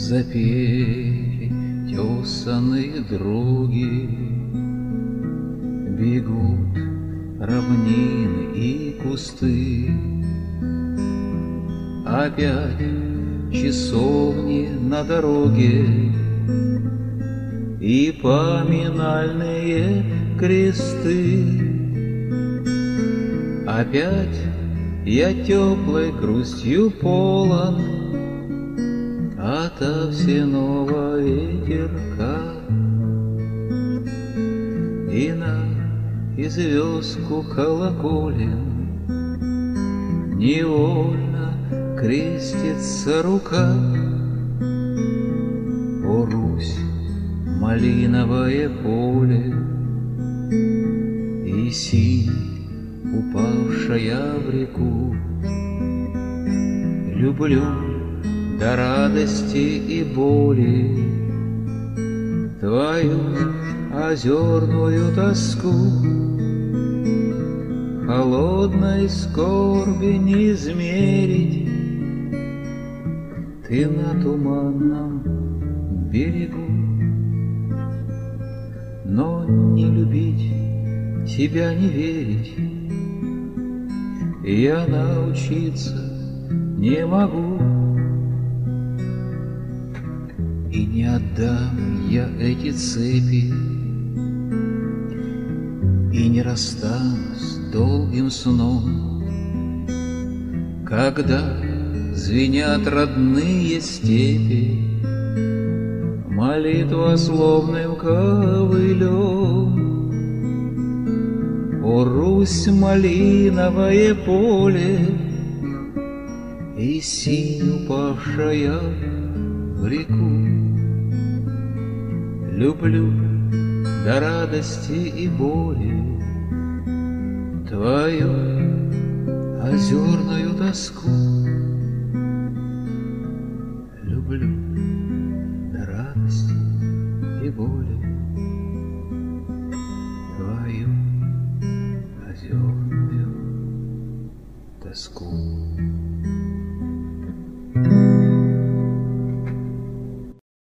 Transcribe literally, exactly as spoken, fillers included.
Запели тесаные дороги, бегут равнины и кусты. Опять часовни на дороге и поминальные кресты. Опять я теплой грустью полон ото всеного ветерка, и на известку колоколен невольно крестится рука. О, Русь, малиновое поле и синь, упавшая в реку, люблю до радости и боли твою озерную тоску. Холодной скорби не измерить, ты на туманном берегу, но не любить тебя, не верить я научиться не могу. И не отдам я эти цепи, и не расстанусь долгим сном, когда звенят родные степи молитвословным ковылем. О, Русь, малиновое поле и синь, упавшая в реку, люблю до радости и боли твою озерную тоску. Люблю до радости и боли твою озерную тоску.